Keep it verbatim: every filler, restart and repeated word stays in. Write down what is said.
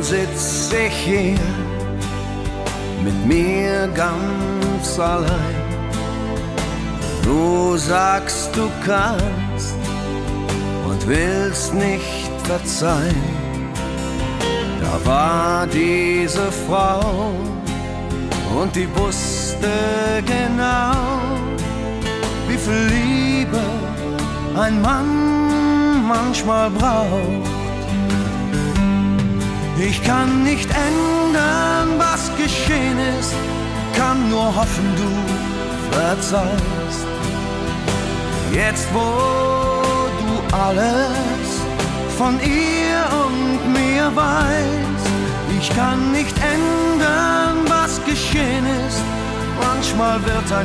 sitz ich hier mit mir ganz allein. Du sagst, du kannst und willst nicht verzeihen. Da war diese Frau und die wusste genau, wie viel Liebe ein Mann manchmal braucht. Ich kann nicht ändern, was geschehen ist, kann nur hoffen, du verzeihst. Jetzt, wo du alles von ihr und mir weißt, ich kann nicht ändern, was geschehen ist. Manchmal wird ein